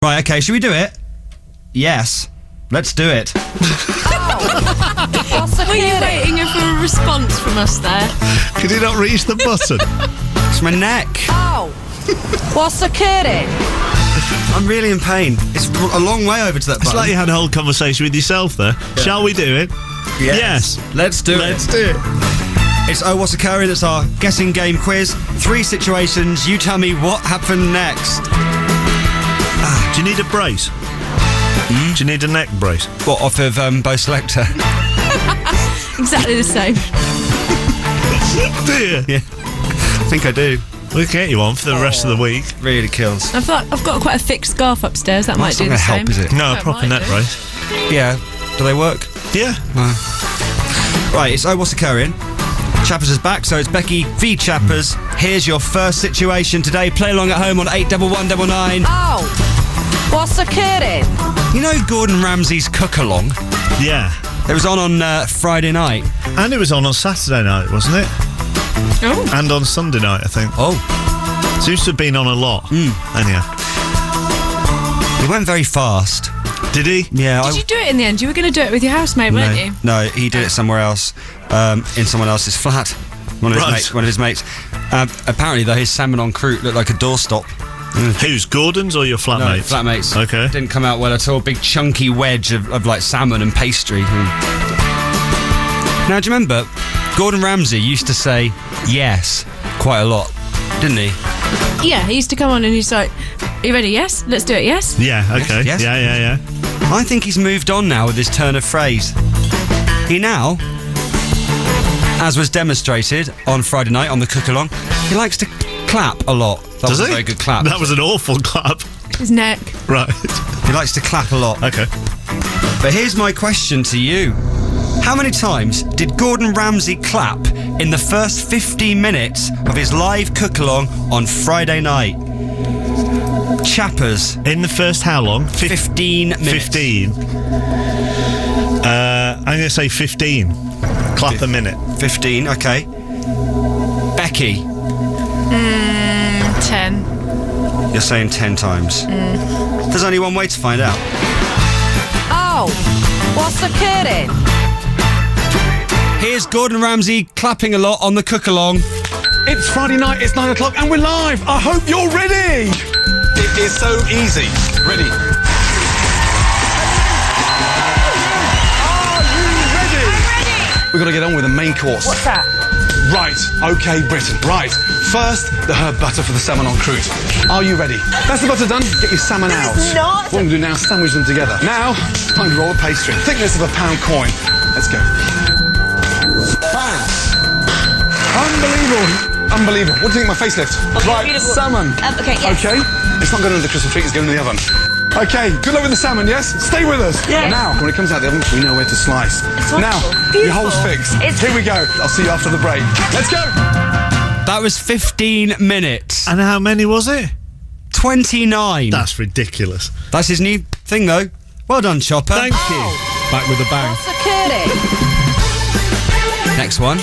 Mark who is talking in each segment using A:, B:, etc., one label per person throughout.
A: Right, okay, should we do it? Yes. Let's do it.
B: Were you waiting for a response from us there?
C: Could you not reach the button?
A: It's my neck.
D: Oh, what's occurring?
A: I'm really in pain. It's a long way over to that button.
C: It's like you had a whole conversation with yourself there. Yeah. Shall we do it? Yes.
A: Let's do it.
C: Let's do it.
A: It's Oh What's Occurring. It's our guessing game quiz. 3 situations. You tell me what happened next.
C: Do you need a brace? Do you need a neck brace?
A: What, off of Bo Selector?
B: Exactly the same.
C: Do you?
A: Yeah. I think I do.
C: We'll get you on for the rest of the week.
A: Really kills.
B: I've got quite a thick scarf upstairs. That might do the
A: That's not
B: same.
A: gonna help, is it?
C: No, a
B: It
C: proper
B: might
C: neck
B: do.
C: brace.
A: Yeah. Do they work?
C: Yeah.
A: Right, it's Oh What's Occurring. Chappers is back, so it's Becky v Chappers. Here's your first situation today. Play along at home on 81199.
D: Oh, what's occurring?
A: You know Gordon Ramsay's Cook-Along?
C: Yeah.
A: It was on Friday night.
C: And it was on Saturday night, wasn't it?
B: Oh.
C: And on Sunday night, I think.
A: Oh.
C: Seems to have been on a lot. Anyhow.
A: He went very fast.
C: Did he?
A: Yeah.
B: Did you do it in the end? You were going to do it with your housemate, weren't you?
A: No, he did it somewhere else, in someone else's flat. One of his mates. Apparently, though, his salmon en croûte looked like a doorstop.
C: Who's, Gordon's or your
A: No,
C: flatmates?
A: flatmates.
C: Okay.
A: Didn't come out well at all. Big chunky wedge of like salmon and pastry. Now, do you remember, Gordon Ramsay used to say yes quite a lot, didn't he?
B: Yeah, he used to come on and he's like, "Are you ready? Yes? Let's do it, yes?"
C: Yeah, okay.
A: Yes.
C: Yeah.
A: I think he's moved on now with his turn of phrase. He now, as was demonstrated on Friday night on the Cook-Along, he likes to clap a lot. That was
C: Does
A: a
C: he?
A: very good clap.
C: That was an awful clap.
B: His neck.
C: Right.
A: He likes to clap a lot.
C: Okay.
A: But here's my question to you. How many times did Gordon Ramsay clap in the first 15 minutes of his live Cook-Along on Friday night? Chappers.
C: In the first how long?
A: 15 minutes.
C: 15. I'm going to say 15. Clap a minute.
A: 15, okay. Becky,
B: 10.
A: you're saying 10 times. There's only one way to find out.
D: Oh, what's occurring?
A: Here's Gordon Ramsay clapping a lot on the Cook-Along.
E: It's Friday night, it's 9 o'clock, and we're live. I hope you're ready. It is so easy. Ready? Are you ready? I'm ready. We've got to get on with the main course.
D: What's that?
E: Right. Okay, Britain. Right. First, the herb butter for the salmon en croûte. Are you ready? That's the butter done. Get your salmon out.
D: not.
E: What I'm going to do now is sandwich them together. Now, time to roll a pastry. Thickness of a £1 coin. Let's go. Bang. Unbelievable. What do you think of my facelift? Right,
F: beautiful.
E: salmon.
F: Okay, yes.
E: Okay. It's not going into the Christmas tree, it's going in the oven. Okay, good luck with the salmon, yes? Stay with us.
F: Yes.
E: Now, when it comes out of the oven, we know where to slice.
F: It's
E: now,
F: wonderful.
E: your hole's fixed. Here we go. I'll see you after the break. Let's go.
A: That was 15 minutes.
C: And how many was it?
A: 29.
C: That's ridiculous.
A: That's his new thing, though. Well done, Chopper.
C: Thank you. Back with a bang.
D: What's occurring?
A: Next one.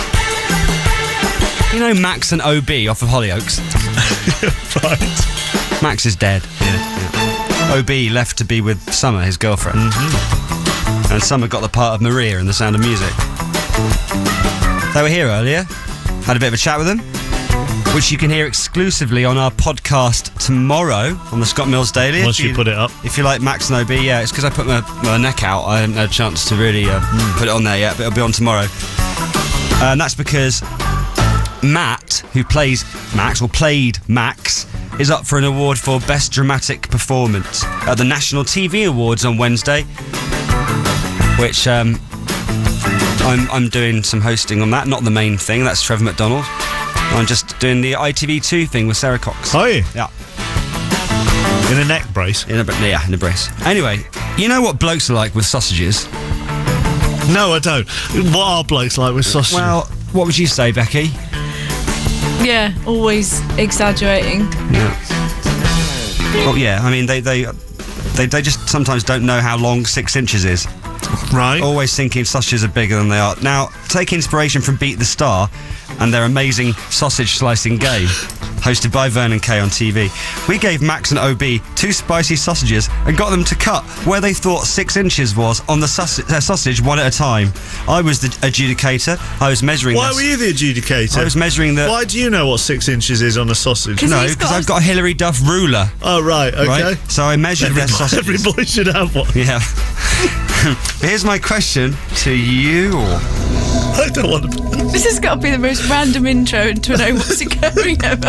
A: You know Max and OB off of Hollyoaks?
C: Right.
A: Max is dead. Yeah. OB left to be with Summer, his girlfriend. And Summer got the part of Maria in The Sound of Music. They were here earlier. Had a bit of a chat with them, which you can hear exclusively on our podcast tomorrow on the Scott Mills Daily.
C: Once you put it up.
A: If you like Max and OB, yeah, it's because I put my neck out. I haven't had a chance to really put it on there yet, but it'll be on tomorrow. And that's because Matt, who plays Max, or played Max, is up for an award for Best Dramatic Performance at the National TV Awards on Wednesday, which I'm doing some hosting on that, not the main thing, that's Trevor McDonald. I'm just doing the ITV2 thing with Sarah Cox.
C: Are you?
A: Yeah.
C: In a neck brace?
A: In a brace. Anyway, you know what blokes are like with sausages?
C: No, I don't. What are blokes like with sausages?
A: Well, what would you say, Becky?
B: Yeah, always exaggerating.
A: Yeah. Oh yeah, I mean they just sometimes don't know how long 6 inches is.
C: Right.
A: Always thinking sausages are bigger than they are. Now, take inspiration from Beat the Star and their amazing sausage slicing game. hosted by Vernon Kay on TV. We gave Max and OB 2 spicy sausages and got them to cut where they thought 6 inches was on the sausage one at a time. I was the adjudicator. I was measuring.
C: Why were you the adjudicator?
A: I was measuring the.
C: Why do you know what 6 inches is on a sausage?
A: No, because I've got a Hilary Duff ruler.
C: Oh, right, okay.
A: Right? So I measured their sausages.
C: Every boy should have one.
A: Yeah. Here's my question to you.
C: I don't want to...
B: This has got to be the most random intro into an Oh What's Occurring ever.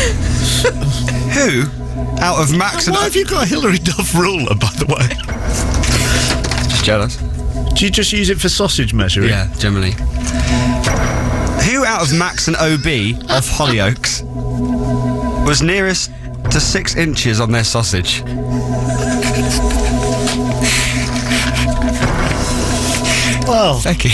A: Who, out of Max and...
C: Why have you got a Hilary Duff ruler, by the way?
A: Just jealous.
C: Do you just use it for sausage measuring?
A: Yeah, generally. Who out of Max and OB of Hollyoaks was nearest to 6 inches on their sausage?
C: Well,
A: Becky.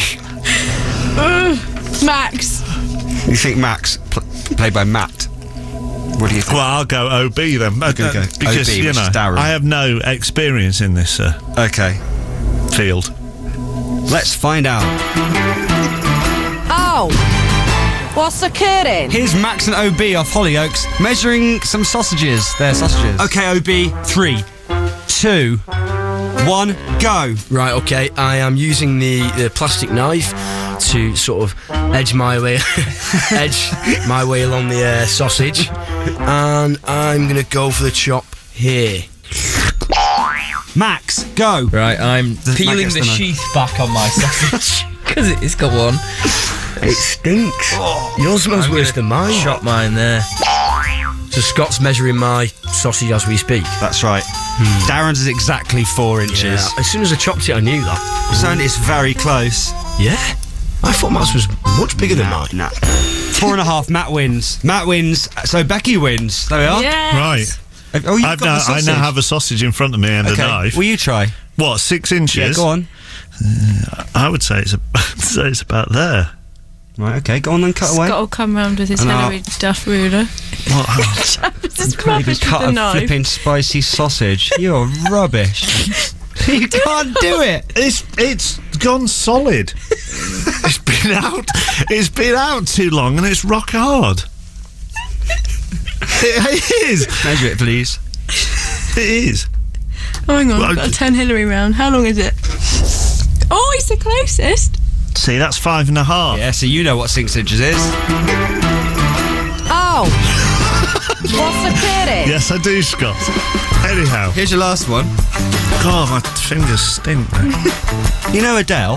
B: Max.
A: You think Max, played by Matt? What do you think?
C: well, I'll go OB then.
A: Go
C: Because,
A: OB, which
C: you
A: is
C: know,
A: Darren.
C: I have no experience in this
A: Okay,
C: field.
A: let's find out.
D: Oh, what's occurring?
A: Here's Max and OB off Hollyoaks measuring some sausages. Their sausages. Okay, OB, 3, 2, 1, go.
F: Right, okay, I am using the plastic knife to sort of edge my way along the sausage, and I'm gonna go for the chop here.
A: Max, go.
G: Right, I'm
A: Matt
G: peeling
A: gets
G: the
A: the knife.
G: sheath back on my sausage because it's got one.
F: It stinks. Yours smells
G: I'm
F: worse
G: gonna
F: than mine.
G: Chop mine there.
F: So Scott's measuring my sausage as we speak.
A: That's right. Darren's is exactly 4 inches.
F: Yeah, as soon as I chopped it, I knew that.
A: So it's very close.
F: Yeah, I thought Matt's was much bigger than mine.
A: Nah. 4.5. Matt wins. Matt wins. So Becky wins. There we are.
B: Yes.
C: Right.
A: Oh, you've got the
C: I
A: sausage.
C: now have a sausage in front of me and
A: Okay.
C: a knife.
A: Will you try?
C: What, 6 inches?
A: Yeah, go on.
C: I would say it's about there.
A: Right. Okay. Go on then. Cut away.
B: Scott will come round with his
A: And
B: Hilary Duff ruler.
C: What?
B: This is
A: Can't even
B: rubbish with
A: cut
B: the
A: a
B: knife.
A: flipping spicy sausage. You're rubbish. You can't do it.
C: It's gone solid. It's been out too long and it's rock hard. It is.
A: Measure it, please.
C: It is.
B: Oh, hang on,
C: Well,
B: I've got to turn Hilary round. How long is it? Oh, he's the closest.
C: See, that's 5.5.
A: Yeah. So you know what 6 inches is.
D: Oh, what's occurring?
C: Yes, I do, Scott. Anyhow.
A: Here's your last one.
C: God, my fingers stink.
A: You know Adele?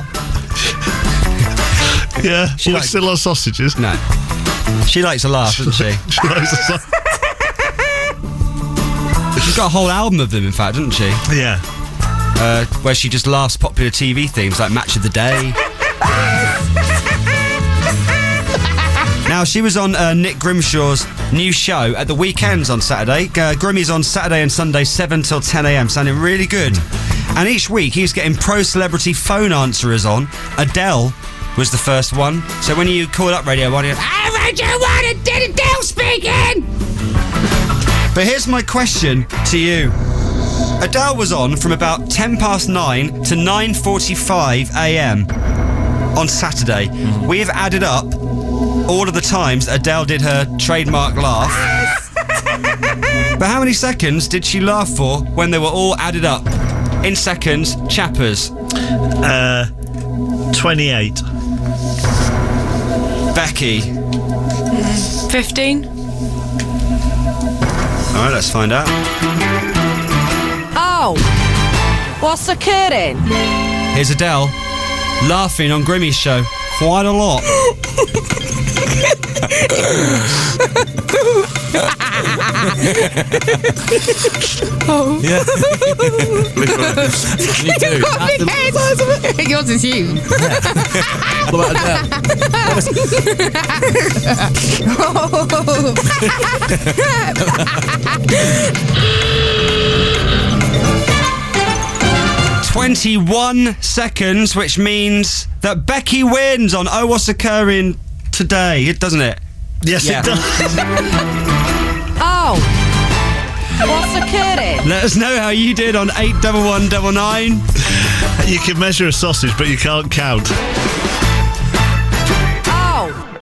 C: Yeah,
A: She
C: we're
A: likes-
C: still on sausages.
A: No. She likes to laugh, doesn't she?
C: She likes the sau-
A: She's got a whole album of them, in fact, doesn't she?
C: Yeah.
A: Where she just laughs popular TV themes like Match of the Day. Now, she was on Nick Grimshaw's new show at the weekends on Saturday. Grimmy's on Saturday and Sunday, 7 till 10 a.m, sounding really good. And each week, he's getting pro-celebrity phone answerers on. Adele was the first one. So when you call up Radio 1, you go, "Hi, Radio 1, Adele speaking!" But here's my question to you. Adele was on from about 9 to 9:45 a.m. on Saturday. We have added up all of the times that Adele did her trademark laugh. But how many seconds did she laugh for when they were all added up? In seconds, chappers.
C: 28.
A: Becky.
B: 15.
A: All right, let's find out.
D: Oh, what's occurring?
A: Here's Adele laughing on Grimmy's show quite a lot.
B: Oh.
G: Yeah. Me too.
B: Yours is you.
G: What about Adele?
A: 21 seconds, which means that Becky wins on Oh What's Occurring Today, doesn't it?
C: Yes,
A: Yeah.
C: it does.
D: Oh, what's occurring?
A: Let us know how you did on 81199.
C: You can measure a sausage, but you can't count.